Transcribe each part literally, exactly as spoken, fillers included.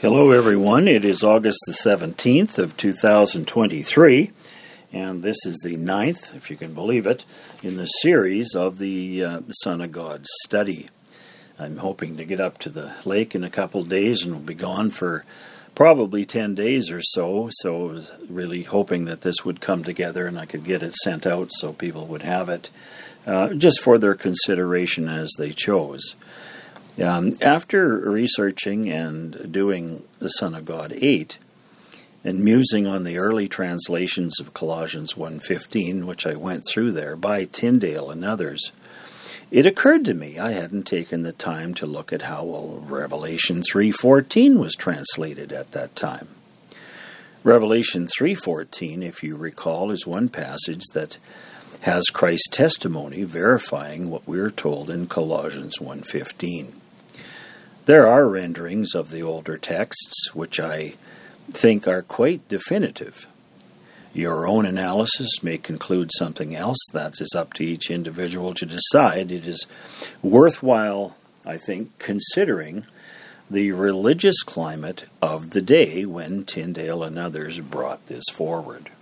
Hello everyone, it is August the seventeenth of two thousand twenty-three, and this is the ninth, if you can believe it, in the series of the uh, Son of God study. I'm hoping to get up to the lake in a couple days and we'll be gone for probably ten days or so, so I was really hoping that this would come together and I could get it sent out so people would have it, uh, just for their consideration as they chose. Um, after researching and doing the Son of God eight, and musing on the early translations of Colossians one fifteen, which I went through there by Tyndale and others, it occurred to me I hadn't taken the time to look at how well Revelation three fourteen was translated at that time. Revelation three fourteen, if you recall, is one passage that has Christ's testimony verifying what we are told in Colossians one fifteen. There are renderings of the older texts which I think are quite definitive. Your own analysis may conclude something else. That is up to each individual to decide. It is worthwhile, I think, considering the religious climate of the day when Tyndale and others brought this forward.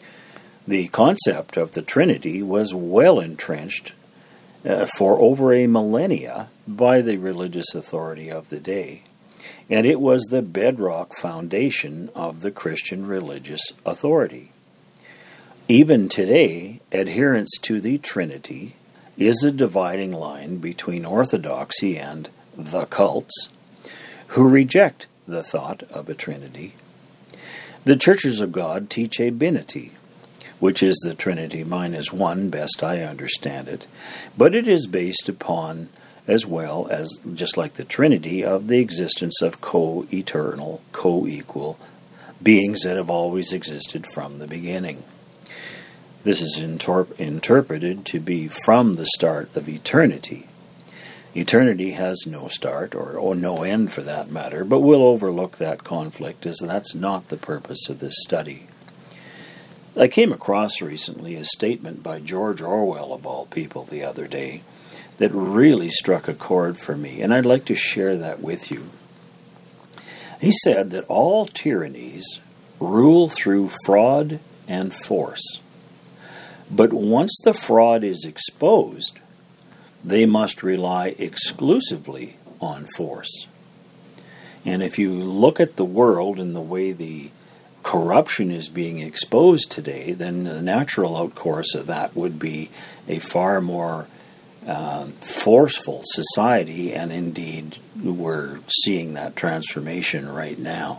The concept of the Trinity was well entrenched uh, for over a millennia by the religious authority of the day, and it was the bedrock foundation of the Christian religious authority. Even today, adherence to the Trinity is a dividing line between orthodoxy and the cults, who reject the thought of a Trinity. The Churches of God teach a Binity, which is the Trinity minus one, best I understand it, but it is based upon, as well as, just like the Trinity, of the existence of co-eternal, co-equal beings that have always existed from the beginning. This is inter- interpreted to be from the start of eternity. Eternity has no start, or, or no end for that matter, but we'll overlook that conflict, as that's not the purpose of this study. I came across recently a statement by George Orwell, of all people, the other day, that really struck a chord for me, and I'd like to share that with you. He said that all tyrannies rule through fraud and force, but once the fraud is exposed, they must rely exclusively on force. And if you look at the world and the way the corruption is being exposed today, then the natural outcourse of that would be a far more uh, forceful society, and indeed we're seeing that transformation right now.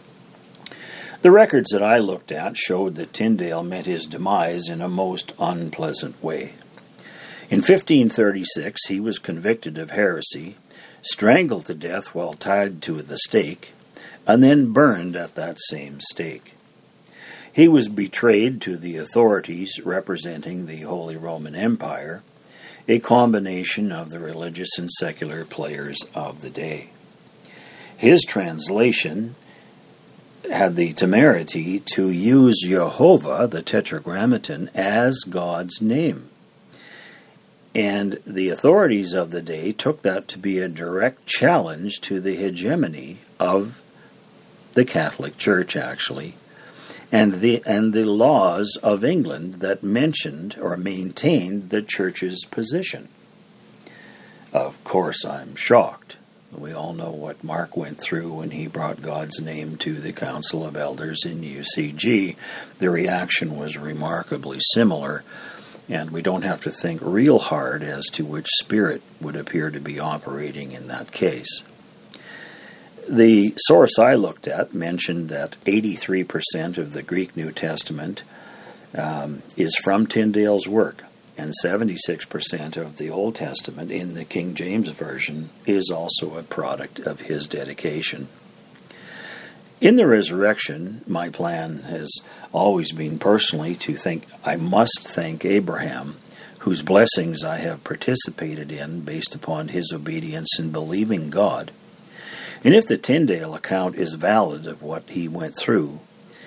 The records that I looked at showed that Tyndale met his demise in a most unpleasant way. In fifteen thirty-six, he was convicted of heresy, strangled to death while tied to the stake, and then burned at that same stake. He was betrayed to the authorities representing the Holy Roman Empire, a combination of the religious and secular players of the day. His translation had the temerity to use Jehovah, the Tetragrammaton, as God's name. And the authorities of the day took that to be a direct challenge to the hegemony of the Catholic Church, actually, and the and the laws of England that mentioned or maintained the Church's position. Of course, I'm shocked. We all know what Mark went through when he brought God's name to the Council of Elders in U C G. The reaction was remarkably similar, and we don't have to think real hard as to which spirit would appear to be operating in that case. The source I looked at mentioned that eighty-three percent of the Greek New Testament um, is from Tyndale's work, and seventy-six percent of the Old Testament in the King James Version is also a product of his dedication. In the resurrection, my plan has always been personally to think I must thank Abraham, whose blessings I have participated in based upon his obedience in believing God. And if the Tyndale account is valid of what he went through,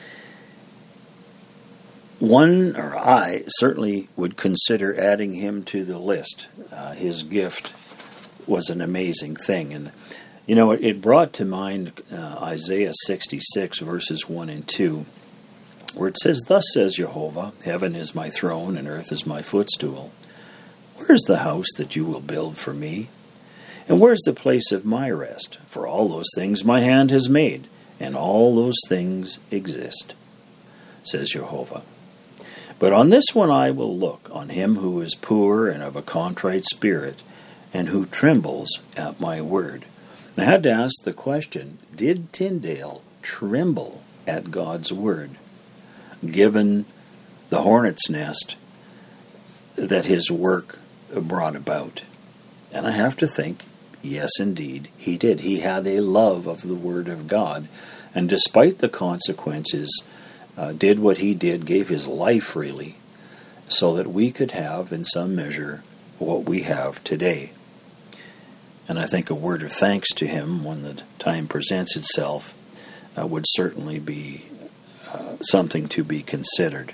one, or I, certainly would consider adding him to the list. Uh, his gift was an amazing thing. And You know, it, it brought to mind uh, Isaiah sixty-six, verses one and two, where it says, "Thus says Jehovah, heaven is my throne, and earth is my footstool. Where's the house that you will build for me? And where's the place of my rest? For all those things my hand has made, and all those things exist, says Jehovah. But on this one I will look, on him who is poor and of a contrite spirit, and who trembles at my word." I had to ask the question, did Tyndale tremble at God's word, given the hornet's nest that his work brought about? And I have to think, yes, indeed, he did. He had a love of the Word of God, and despite the consequences, uh, did what he did, gave his life really, so that we could have, in some measure, what we have today. And I think a word of thanks to him when the time presents itself uh, would certainly be uh, something to be considered.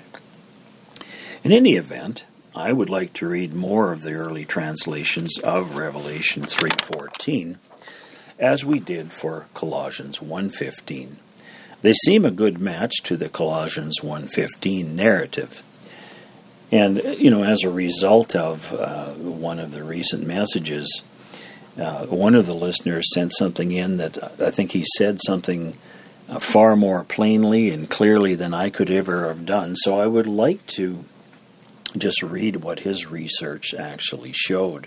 In any event, I would like to read more of the early translations of Revelation three fourteen, as we did for Colossians one fifteen. They seem a good match to the Colossians one fifteen narrative. And, you know, as a result of uh, one of the recent messages, uh, one of the listeners sent something in that I think he said something uh, far more plainly and clearly than I could ever have done. So I would like to just read what his research actually showed.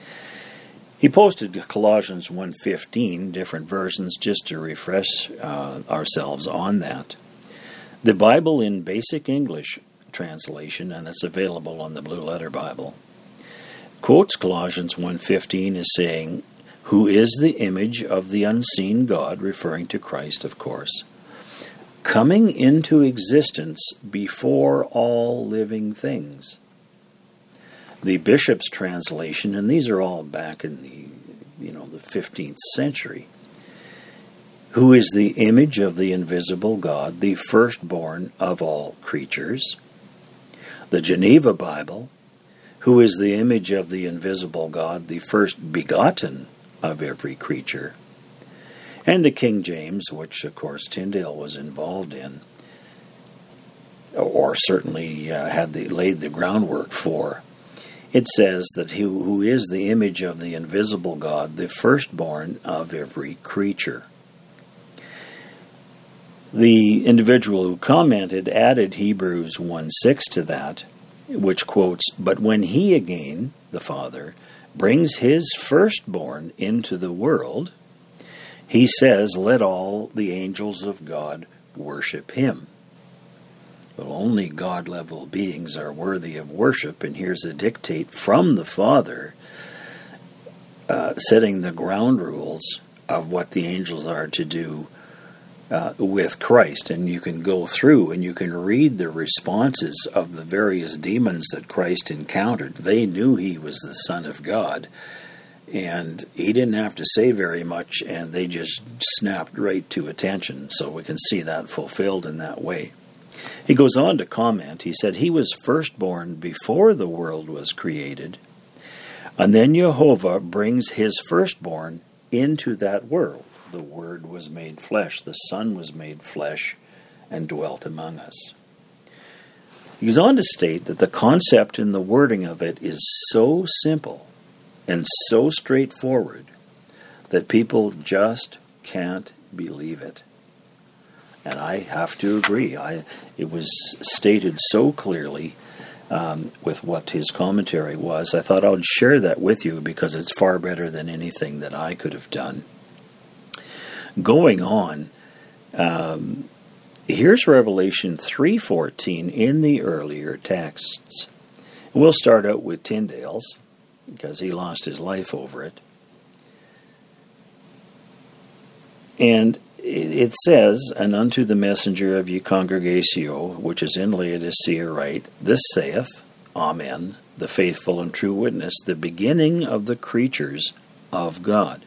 He posted Colossians one fifteen, different versions, just to refresh uh, ourselves on that. The Bible in Basic English translation, and it's available on the Blue Letter Bible, quotes Colossians one fifteen as saying, "Who is the image of the unseen God," referring to Christ, of course, "coming into existence before all living things." The Bishop's translation, and these are all back in the, you know, the fifteenth century, "Who is the image of the invisible God, the firstborn of all creatures." The Geneva Bible, "Who is the image of the invisible God, the first begotten of every creature." And the King James, which of course Tyndale was involved in, or certainly uh, had the, laid the groundwork for, it says that he who is the image of the invisible God, the firstborn of every creature. The individual who commented added Hebrews one six to that, which quotes, "But when he again, the Father, brings his firstborn into the world, he says, let all the angels of God worship him." Well, only God-level beings are worthy of worship, and here's a dictate from the Father uh, setting the ground rules of what the angels are to do uh, with Christ. And you can go through and you can read the responses of the various demons that Christ encountered. They knew he was the Son of God, and he didn't have to say very much, and they just snapped right to attention. So we can see that fulfilled in that way. He goes on to comment, he said, "He was firstborn before the world was created, and then Jehovah brings his firstborn into that world. The Word was made flesh, the Son was made flesh, and dwelt among us." He goes on to state that the concept and the wording of it is so simple and so straightforward that people just can't believe it. And I have to agree. I, it was stated so clearly um, with what his commentary was. I thought I would share that with you because it's far better than anything that I could have done. Going on, um, here's Revelation three fourteen in the earlier texts. We'll start out with Tyndale's because he lost his life over it. And it says, "And unto the messenger of ye congregatio, which is in Laodicea write, This saith, Amen, the faithful and true witness, the beginning of the creatures of God."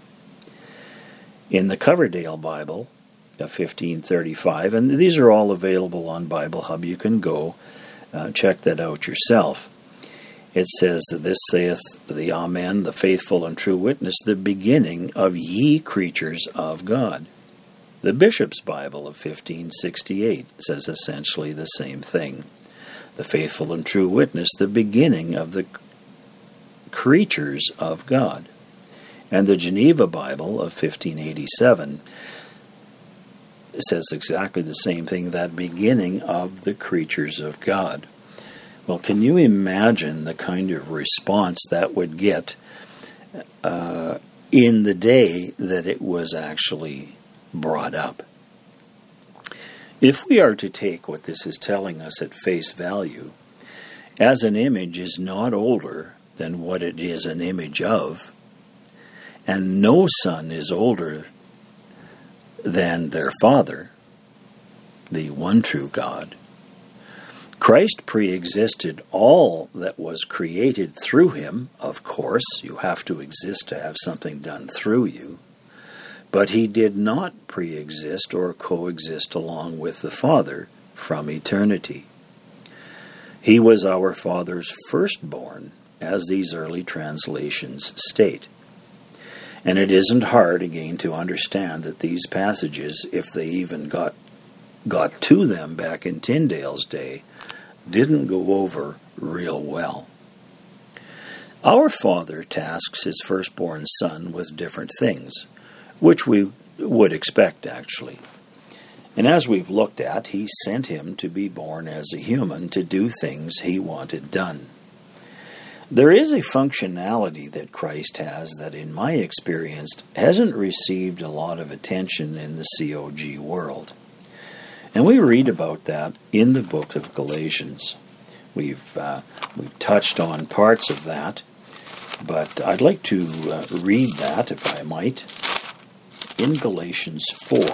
In the Coverdale Bible, fifteen thirty-five, and these are all available on Bible Hub. You can go uh, check that out yourself. It says that this saith the Amen, the faithful and true witness, the beginning of ye creatures of God. The Bishop's Bible of fifteen sixty-eight says essentially the same thing. The faithful and true witness, the beginning of the creatures of God. And the Geneva Bible of fifteen eighty-seven says exactly the same thing, that beginning of the creatures of God. Well, can you imagine the kind of response that would get uh, in the day that it was actually brought up? If we are to take what this is telling us at face value, as an image is not older than what it is an image of, and no son is older than their Father, the one true God, Christ pre-existed all that was created through him. Of course, you have to exist to have something done through you. But he did not pre-exist or coexist along with the Father from eternity. He was our Father's firstborn, as these early translations state. And it isn't hard, again, to understand that these passages, if they even got got to them back in Tyndale's day, didn't go over real well. Our Father tasks his firstborn Son with different things, which we would expect, actually. And as we've looked at, he sent him to be born as a human to do things he wanted done. There is a functionality that Christ has that, in my experience, hasn't received a lot of attention in the C O G world. And we read about that in the book of Galatians. We've uh, we've touched on parts of that, but I'd like to uh, read that, if I might, in Galatians four.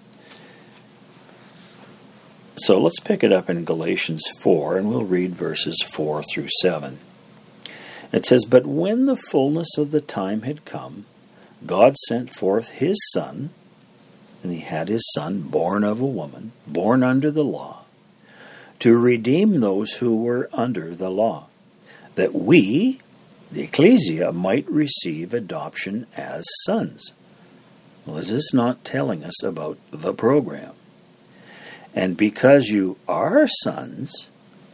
So let's pick it up in Galatians four, and we'll read verses four through seven. It says, "But when the fullness of the time had come, God sent forth his Son, and he had his Son born of a woman, born under the law, to redeem those who were under the law, that we, the ecclesia, might receive adoption as sons." Well, is this not telling us about the program? "And because you are sons,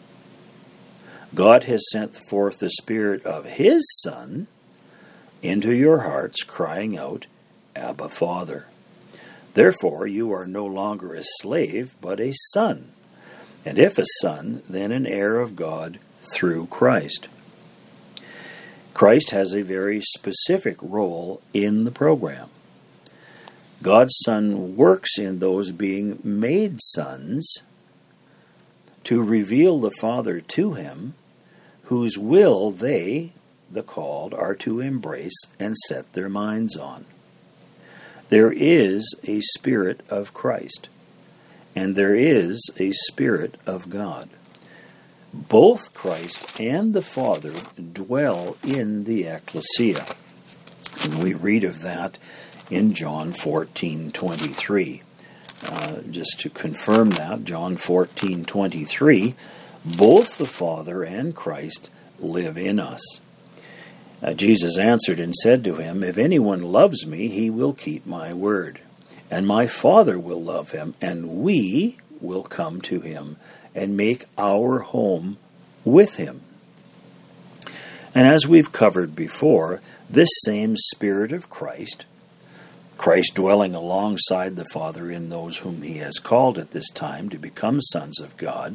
God has sent forth the Spirit of his Son into your hearts, crying out, Abba, Father. Therefore you are no longer a slave, but a son. And if a son, then an heir of God through Christ." Christ has a very specific role in the program. God's Son works in those being made sons to reveal the Father to him, whose will they, the called, are to embrace and set their minds on. There is a Spirit of Christ, and there is a Spirit of God. Both Christ and the Father dwell in the ecclesia. And we read of that in John fourteen twenty-three. Uh, just to confirm that, John fourteen twenty-three, both the Father and Christ live in us. Uh, Jesus answered and said to him, "If anyone loves me, he will keep my word. And my Father will love him, and we will come to him and make our home with him." And as we've covered before, this same Spirit of Christ, Christ dwelling alongside the Father in those whom he has called at this time to become sons of God,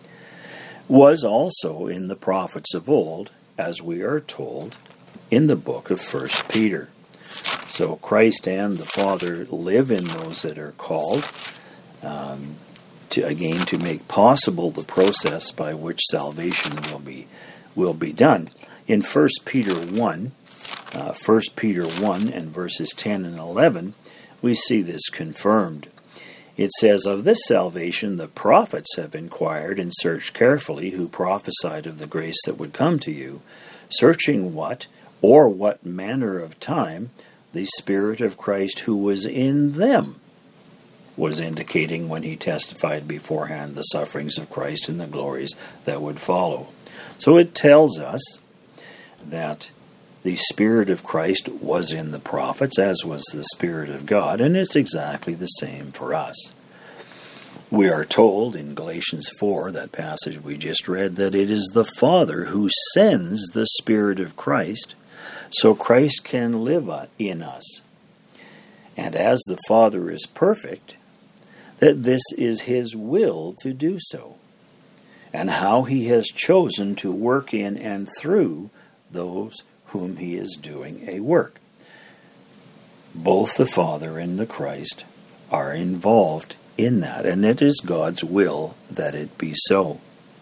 was also in the prophets of old, as we are told in the book of First Peter. So Christ and the Father live in those that are called, um, to again to make possible the process by which salvation will be will be done. In First Peter one, uh, First Peter one and verses ten and eleven, we see this confirmed. It says, "Of this salvation the prophets have inquired and searched carefully, who prophesied of the grace that would come to you, searching what or what manner of time the Spirit of Christ who was in them was indicating when he testified beforehand the sufferings of Christ and the glories that would follow. So it tells us that the Spirit of Christ was in the prophets, as was the Spirit of God, and it's exactly the same for us. We are told in Galatians four, that passage we just read, that it is the Father who sends the Spirit of Christ so Christ can live in us. And as the Father is perfect, that this is His will to do so, and how He has chosen to work in and through those whom He is doing a work. Both the Father and the Christ are involved in that, and it is God's will that it be so.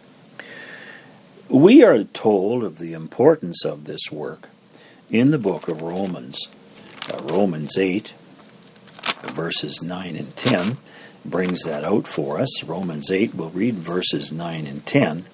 We are told of the importance of this work in the book of Romans. Uh, Romans eight, verses nine and ten, brings that out for us. Romans eight, we'll read verses nine and ten.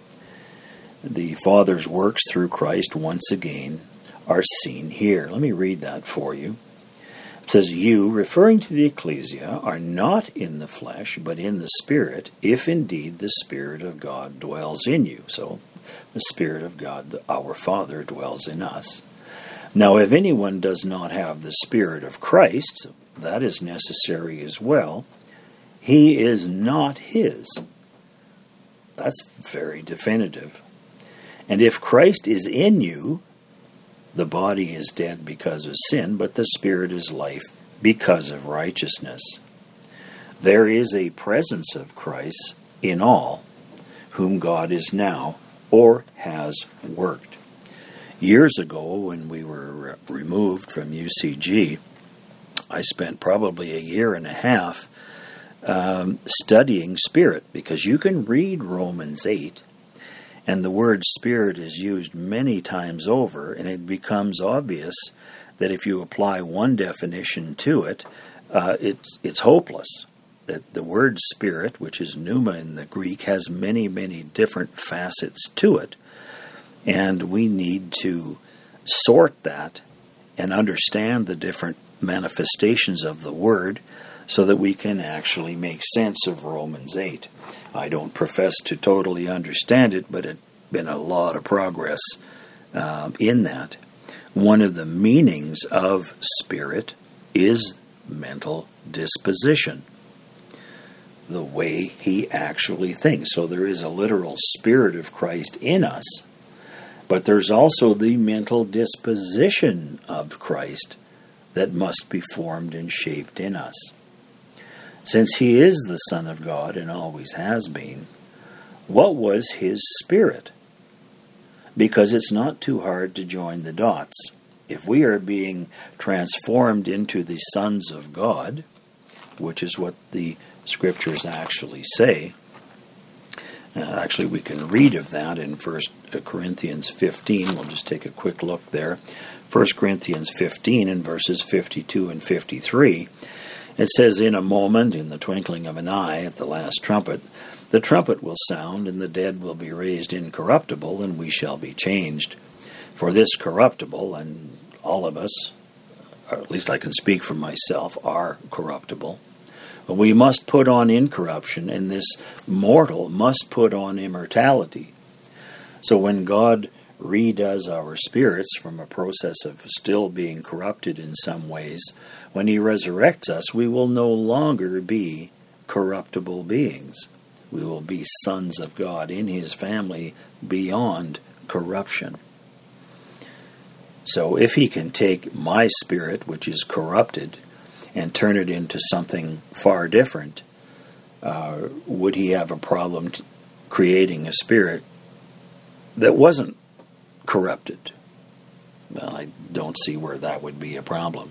The Father's works through Christ once again are seen here. Let me read that for you. It says, "You," referring to the ecclesia, "are not in the flesh, but in the Spirit, if indeed the Spirit of God dwells in you." So, the Spirit of God, our Father, dwells in us. "Now, if anyone does not have the Spirit of Christ," that is necessary as well, "he is not his." That's very definitive. "And if Christ is in you, the body is dead because of sin, but the Spirit is life because of righteousness." There is a presence of Christ in all whom God is now or has worked. Years ago, when we were removed from U C G, I spent probably a year and a half um, studying Spirit, because you can read Romans eight, and the word Spirit is used many times over, and it becomes obvious that if you apply one definition to it, uh, it's, it's hopeless. That the word Spirit, which is pneuma in the Greek, has many, many different facets to it. And we need to sort that and understand the different manifestations of the word so that we can actually make sense of Romans eight. I don't profess to totally understand it, but it's been a lot of progress uh, in that. One of the meanings of Spirit is mental disposition, the way he actually thinks. So there is a literal Spirit of Christ in us, but there's also the mental disposition of Christ that must be formed and shaped in us. Since he is the Son of God and always has been, what was his Spirit? Because it's not too hard to join the dots. If we are being transformed into the sons of God, which is what the Scriptures actually say, uh, actually we can read of that in First Corinthians fifteen. We'll just take a quick look there. First Corinthians fifteen and verses fifty-two and fifty-three. It says, "In a moment, in the twinkling of an eye, at the last trumpet, the trumpet will sound, and the dead will be raised incorruptible, and we shall be changed. For this corruptible," and all of us, or at least I can speak for myself, are corruptible. "But we must put on incorruption, and this mortal must put on immortality." So when God redoes our spirits from a process of still being corrupted in some ways, when he resurrects us, we will no longer be corruptible beings. We will be sons of God in his family beyond corruption. So if he can take my spirit, which is corrupted, and turn it into something far different, uh, would he have a problem t- creating a spirit that wasn't corrupted? Well, I don't see where that would be a problem.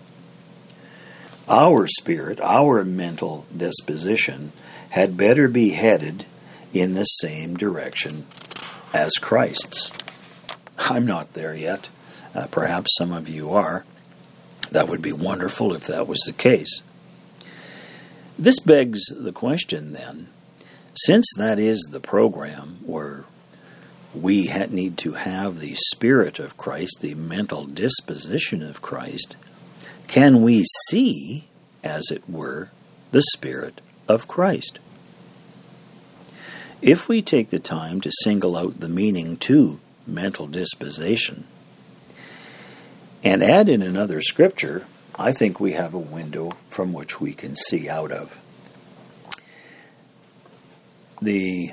Our spirit, our mental disposition, had better be headed in the same direction as Christ's. I'm not there yet. Uh, perhaps some of you are. That would be wonderful if that was the case. This begs the question then, since that is the program where we ha- need to have the Spirit of Christ, the mental disposition of Christ, can we see, as it were, the Spirit of Christ. If we take the time to single out the meaning to mental disposition and add in another scripture, I think we have a window from which we can see out of. The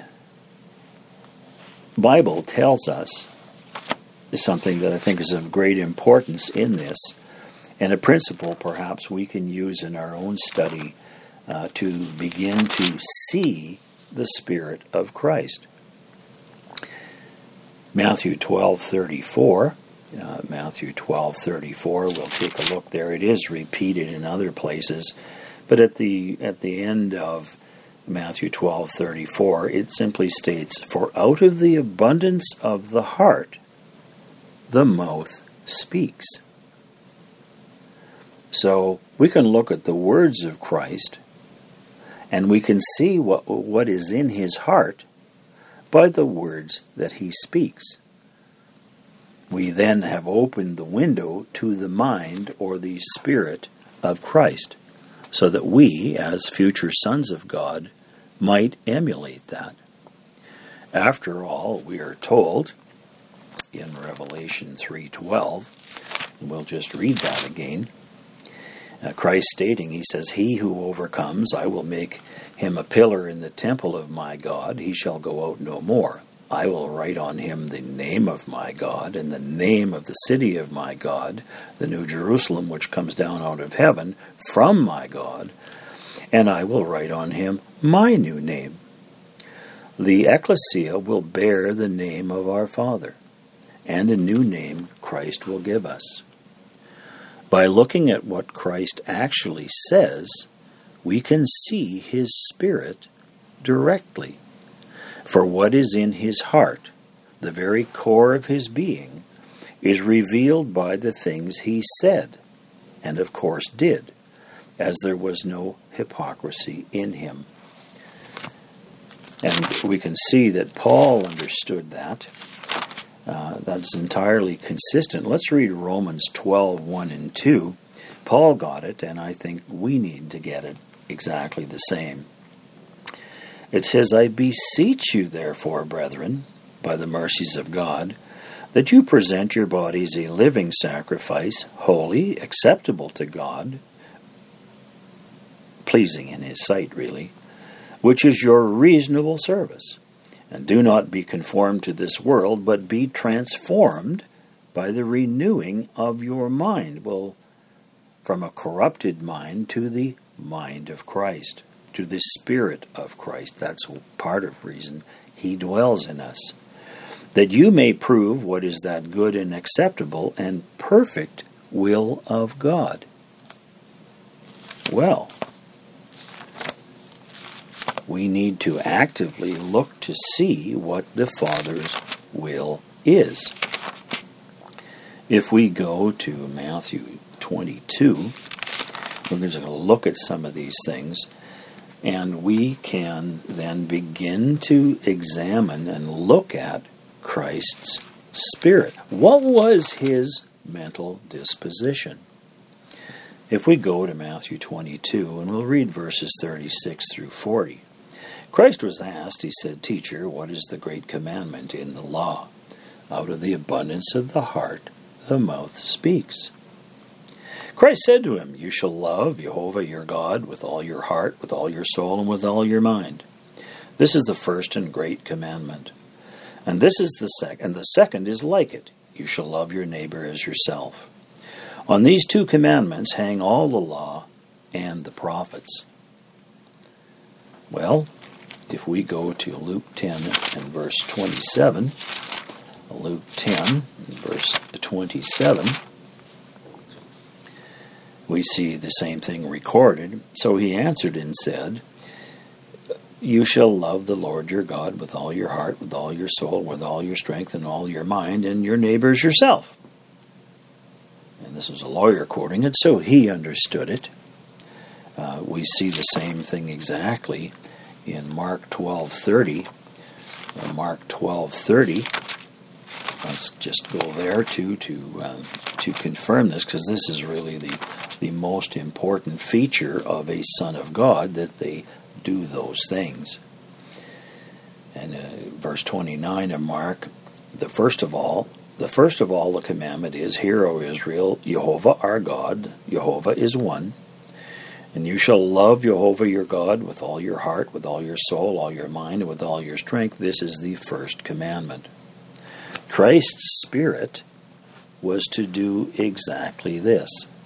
Bible tells us something that I think is of great importance in this, and a principle perhaps we can use in our own study uh, to begin to see the Spirit of Christ. Matthew twelve thirty-four. Uh, Matthew twelve thirty-four. We'll take a look there. It is repeated in other places, but at the at the end of Matthew twelve thirty-four, it simply states, "For out of the abundance of the heart, the mouth speaks." So we can look at the words of Christ, and we can see what what is in his heart by the words that he speaks. We then have opened the window to the mind or the Spirit of Christ, so that we, as future sons of God, might emulate that. After all, we are told in Revelation three twelve, and we'll just read that again, uh, Christ stating, he says, "He who overcomes, I will make him a pillar in the temple of my God. He shall go out no more. I will write on him the name of my God, and the name of the city of my God, the New Jerusalem, which comes down out of heaven from my God, and I will write on him my new name." The ecclesia will bear the name of our Father, and a new name Christ will give us. By looking at what Christ actually says, we can see his Spirit directly. For what is in his heart, the very core of his being, is revealed by the things he said, and of course did, as there was no hypocrisy in him. And we can see that Paul understood that. Uh, that's entirely consistent. Let's read Romans twelve, one and two. Paul got it, and I think we need to get it exactly the same. It says, "I beseech you, therefore, brethren, by the mercies of God, that you present your bodies a living sacrifice, holy, acceptable to God," pleasing in his sight, really, "which is your reasonable service. And do not be conformed to this world, but be transformed by the renewing of your mind." Well, from a corrupted mind to the mind of Christ, to the Spirit of Christ. That's part of reason he dwells in us. "That you may prove what is that good and acceptable and perfect will of God." Well, we need to actively look to see what the Father's will is. If we go to Matthew twenty-two, we're going to look at some of these things, and we can then begin to examine and look at Christ's Spirit. What was his mental disposition? If we go to Matthew twenty-two, and we'll read verses thirty-six through forty. Christ was asked, he said, "Teacher, what is the great commandment in the law? Out of the abundance of the heart, the mouth speaks." Christ said to him, "You shall love Jehovah your God with all your heart, with all your soul, and with all your mind. This is the first and great commandment. And this is the second, and the second is like it. You shall love your neighbor as yourself. On these two commandments hang all the law and the prophets." Well, if we go to Luke ten and verse twenty-seven, Luke ten and verse twenty-seven, we see the same thing recorded. "So he answered and said, You shall love the Lord your God with all your heart, with all your soul, with all your strength, and all your mind, and your neighbor as yourself." And this was a lawyer quoting it, so he understood it. Uh, we see the same thing exactly in Mark twelve thirty. Uh, Mark twelve thirty. let's just go there too to um, to confirm this, because this is really the the most important feature of a son of God, that they do those things. And uh, verse twenty-nine of Mark, the first of all, the first of all the commandment is, Hear, O Israel, Jehovah our God, Jehovah is one. And you shall love Jehovah your God with all your heart, with all your soul, all your mind, and with all your strength. This is the first commandment. Christ's Spirit was to do exactly this.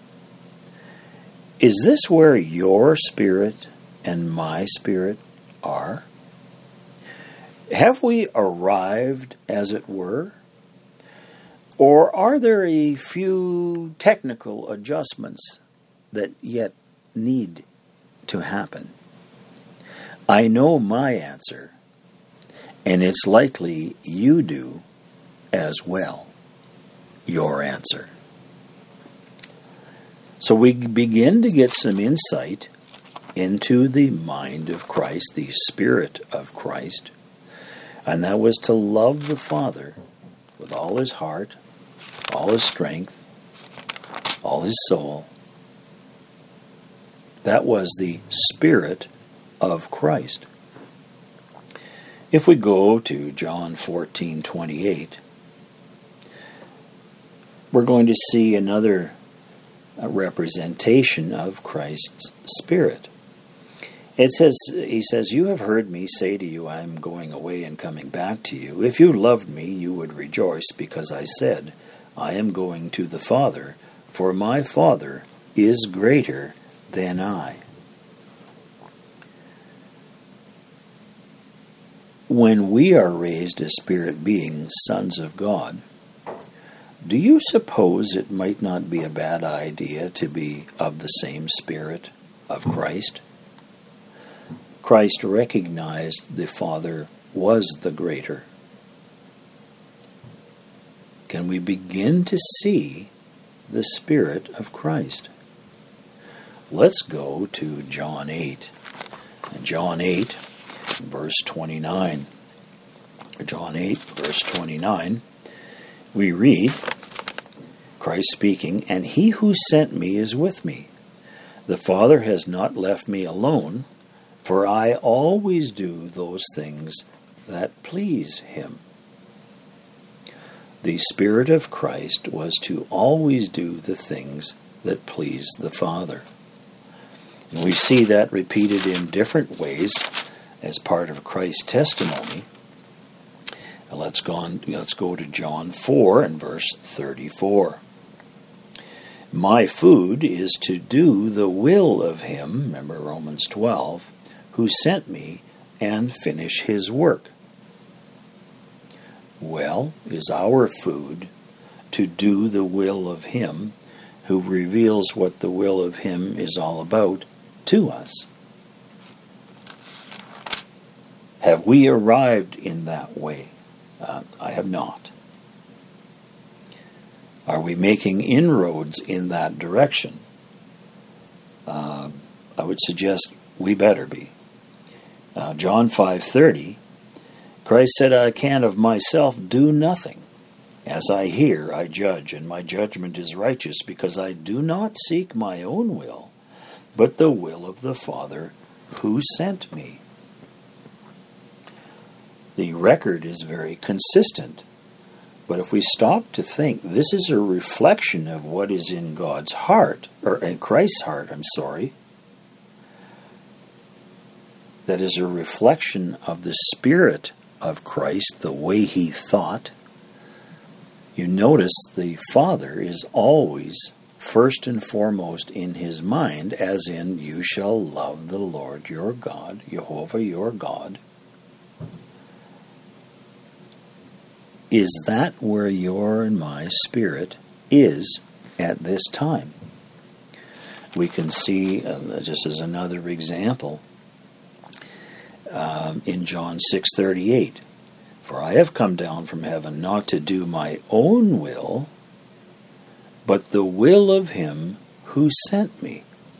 Is this where your spirit and my spirit are? Have we arrived, as it were? Or are there a few technical adjustments that yet need to happen? I know my answer, and it's likely you do as well, your answer. So we begin to get some insight into the mind of Christ, the Spirit of Christ, and that was to love the Father with all his heart, all his strength, all his soul. That was the Spirit of Christ. If we go to John fourteen twenty-eight, we're going to see another representation of Christ's Spirit. It says, he says, You have heard me say to you, I am going away and coming back to you. If you loved me, you would rejoice, because I said, I am going to the Father, for my Father is greater than I. When we are raised as spirit beings, sons of God, do you suppose it might not be a bad idea to be of the same Spirit of Christ? Christ recognized the Father was the greater. Can we begin to see the Spirit of Christ? Let's go to John eight. John eight, verse twenty-nine. John eight, verse twenty-nine, we read, Christ speaking, And he who sent me is with me. The Father has not left me alone, for I always do those things that please him. The Spirit of Christ was to always do the things that please the Father. And we see that repeated in different ways as part of Christ's testimony. Now let's go on, let's go to John four and verse thirty-four. My food is to do the will of him, remember Romans twelve, who sent me, and finish his work. Well, is our food to do the will of him who reveals what the will of him is all about to us? Have we arrived in that way? Uh, I have not. Are we making inroads in that direction? Uh, I would suggest we better be. Uh, John five thirty, Christ said, I can of myself do nothing. As I hear, I judge, and my judgment is righteous, because I do not seek my own will, but the will of the Father who sent me. The record is very consistent. But if we stop to think, this is a reflection of what is in God's heart, or in Christ's heart, I'm sorry. That is a reflection of the Spirit of Christ, the way he thought. You notice the Father is always first and foremost in his mind, as in, you shall love the Lord your God, Jehovah your God. Is that where your and my spirit is at this time? We can see, uh, just as another example, um, in John six thirty-eight, For I have come down from heaven not to do my own will, but the will of him who sent me.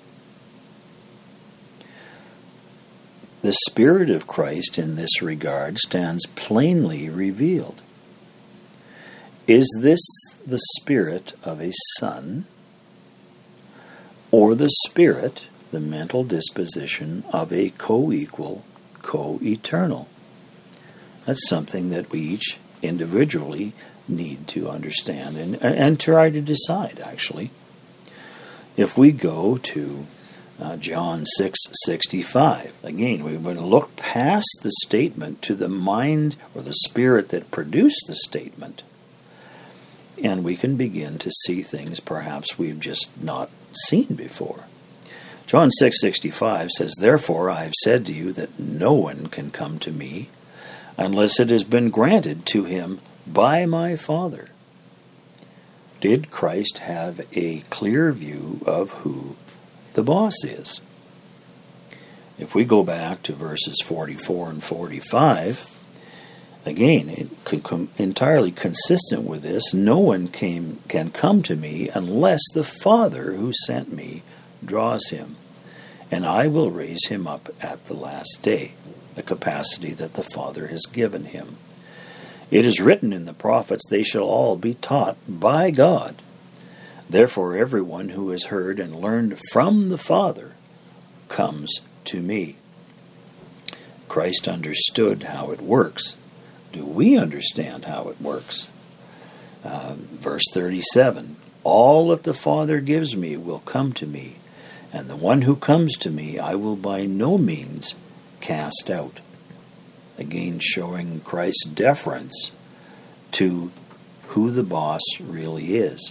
The Spirit of Christ in this regard stands plainly revealed. Is this the spirit of a son, or the spirit, the mental disposition of a co-equal, co-eternal? That's something that we each individually need to understand and, and try to decide, actually. If we go to uh, John six sixty-five, again, we're going to look past the statement to the mind or the spirit that produced the statement, and we can begin to see things perhaps we've just not seen before. John six sixty-five says, "Therefore I have said to you that no one can come to me unless it has been granted to him by my Father." Did Christ have a clear view of who the boss is? If we go back to verses forty-four and forty-five, again, it could come entirely consistent with this. No one came, can come to me unless the Father who sent me draws him, and I will raise him up at the last day, the capacity that the Father has given him. It is written in the prophets, they shall all be taught by God. Therefore everyone who has heard and learned from the Father comes to me. Christ understood how it works. Do we understand how it works? Uh, verse thirty-seven, all that the Father gives me will come to me, and the one who comes to me I will by no means cast out. Again, showing Christ's deference to who the boss really is.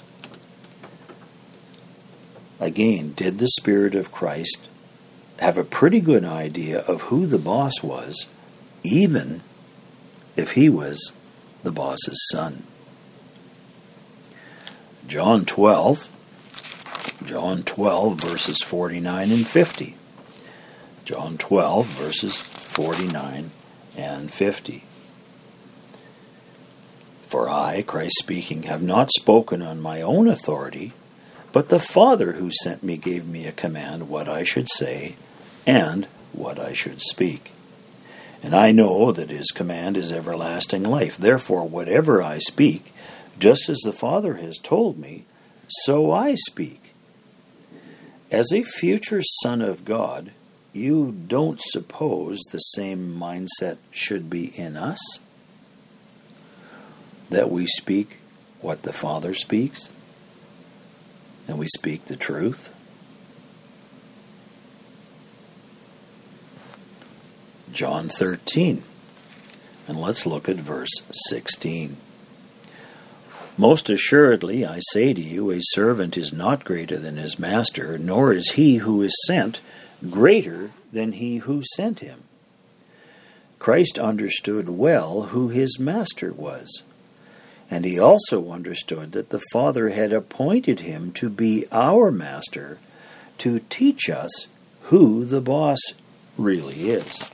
Again, did the Spirit of Christ have a pretty good idea of who the boss was, even if he was the boss's son? John twelve, John twelve, verses forty-nine and fifty. John twelve, verses forty-nine and fifty. For I, Christ speaking, have not spoken on my own authority, but the Father who sent me gave me a command what I should say and what I should speak. And I know that his command is everlasting life. Therefore, whatever I speak, just as the Father has told me, so I speak. As a future Son of God, you don't suppose the same mindset should be in us? That we speak what the Father speaks? And we speak the truth? John thirteen. And let's look at verse sixteen. Most assuredly, I say to you, a servant is not greater than his master, nor is he who is sent greater than he who sent him. Christ understood well who his master was, and he also understood that the Father had appointed him to be our master, to teach us who the boss really is.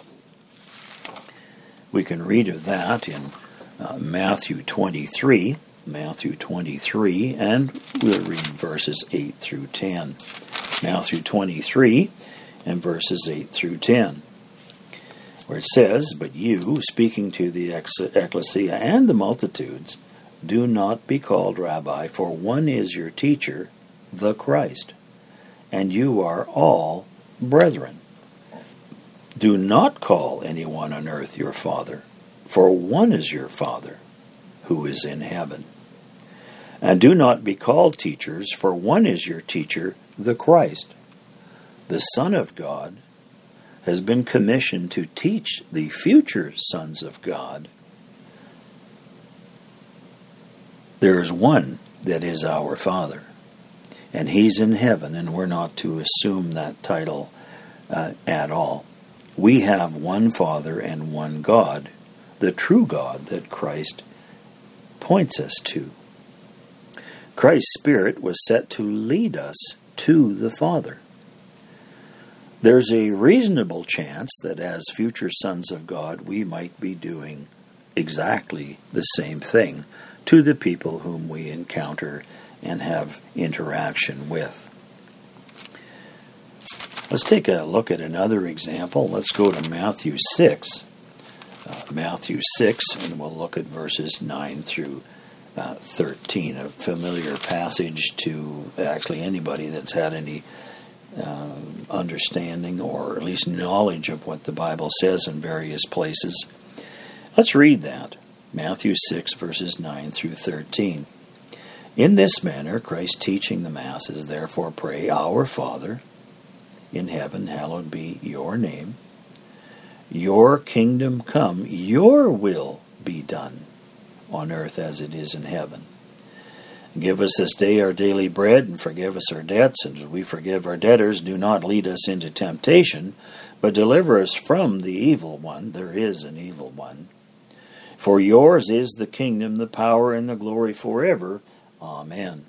We can read of that in uh, Matthew twenty-three, Matthew twenty-three, and we'll read verses eight through ten. Matthew twenty-three and verses eight through ten, where it says, "But you, speaking to the ecclesia and the multitudes, do not be called Rabbi, for one is your teacher, the Christ, and you are all brethren. Do not call anyone on earth your father, for one is your Father, who is in heaven. And do not be called teachers, for one is your teacher, the Christ. The Son of God has been commissioned to teach the future sons of God. There is one that is our Father, and he's in heaven, and we're not to assume that title uh, at all. We have one Father and one God, the true God that Christ points us to. Christ's Spirit was set to lead us to the Father. There's a reasonable chance that as future sons of God, we might be doing exactly the same thing to the people whom we encounter and have interaction with. Let's take a look at another example. Let's go to Matthew six. Uh, Matthew six, and we'll look at verses nine through uh, thirteen, a familiar passage to actually anybody that's had any uh, understanding or at least knowledge of what the Bible says in various places. Let's read that. Matthew six, verses nine through thirteen. In this manner, Christ teaching the masses, therefore pray, Our Father, in heaven, hallowed be your name. Your kingdom come, your will be done, on earth as it is in heaven. Give us this day our daily bread, and forgive us our debts, and as we forgive our debtors. Do not lead us into temptation, but deliver us from the evil one. There is an evil one. For yours is the kingdom, the power, and the glory forever. Amen.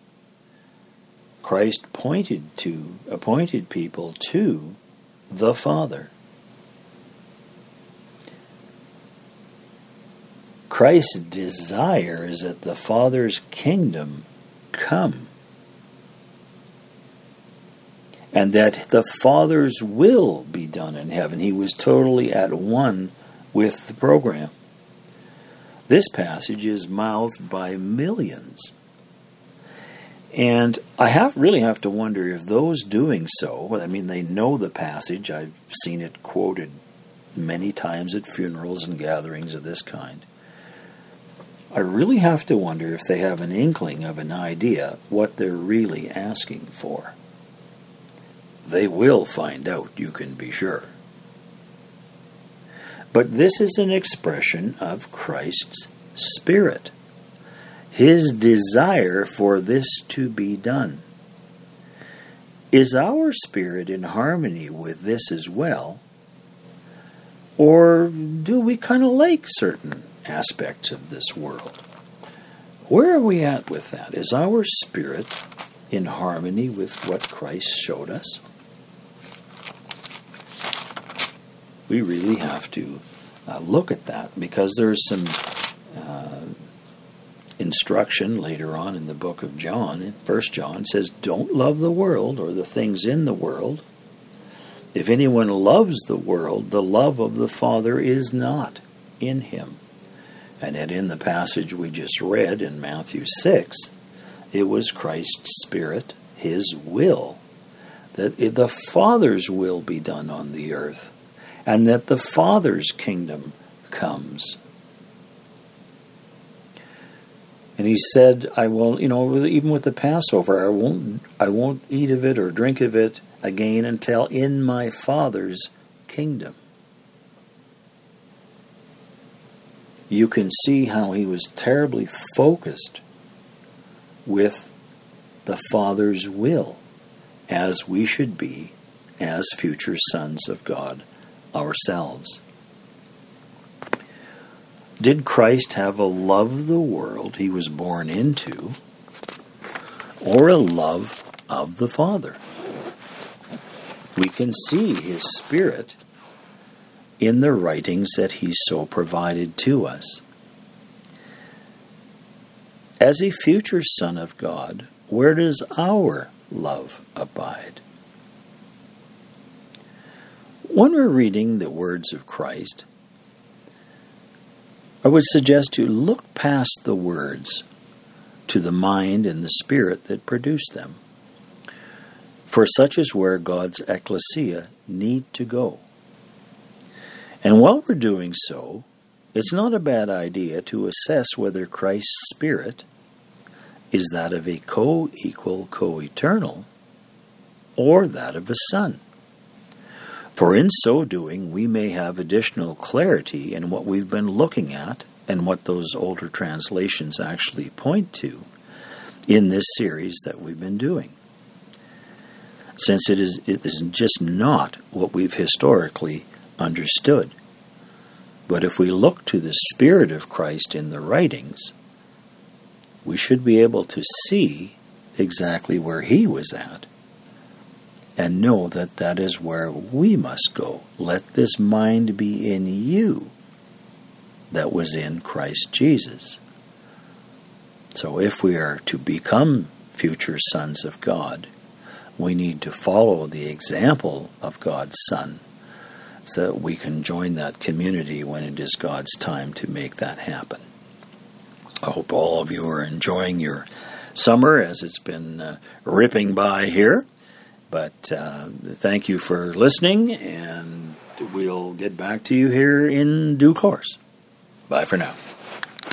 Christ pointed to, appointed people to the Father. Christ's desire is that the Father's kingdom come, and that the Father's will be done in heaven. He was totally at one with the program. This passage is mouthed by millions. And I have really have to wonder if those doing so, I mean, they know the passage. I've seen it quoted many times at funerals and gatherings of this kind. I really have to wonder if they have an inkling of an idea what they're really asking for. They will find out, you can be sure. But this is an expression of Christ's Spirit, His desire for this to be done. Is our spirit in harmony with this as well? Or do we kind of like certain aspects of this world? Where are we at with that? Is our spirit in harmony with what Christ showed us? We really have to uh, look at that, because there's some uh, instruction later on in the book of John. In First John says, don't love the world or the things in the world. If anyone loves the world, the love of the Father is not in him. And yet in the passage we just read in Matthew six, it was Christ's Spirit, His will, that the Father's will be done on the earth, and that the Father's kingdom comes. And He said, I will, you know, even with the Passover, I won't, I won't eat of it or drink of it again until in my Father's kingdom. You can see how He was terribly focused with the Father's will, as we should be as future sons of God ourselves. Did Christ have a love of the world He was born into, or a love of the Father? We can see His Spirit in the writings that He so provided to us. As a future Son of God, where does our love abide? When we're reading the words of Christ, I would suggest to look past the words to the mind and the spirit that produce them. For such is where God's ecclesia need to go. And while we're doing so, it's not a bad idea to assess whether Christ's Spirit is that of a co-equal, co-eternal, or that of a Son. For in so doing, we may have additional clarity in what we've been looking at and what those older translations actually point to in this series that we've been doing. Since it is, it is just not what we've historically understood. But if we look to the Spirit of Christ in the writings, we should be able to see exactly where He was at and know that that is where we must go. Let this mind be in you that was in Christ Jesus. So if we are to become future sons of God, we need to follow the example of God's Son, so that we can join that community when it is God's time to make that happen. I hope all of you are enjoying your summer as it's been uh, ripping by here. But uh, thank you for listening, and we'll get back to you here in due course. Bye for now.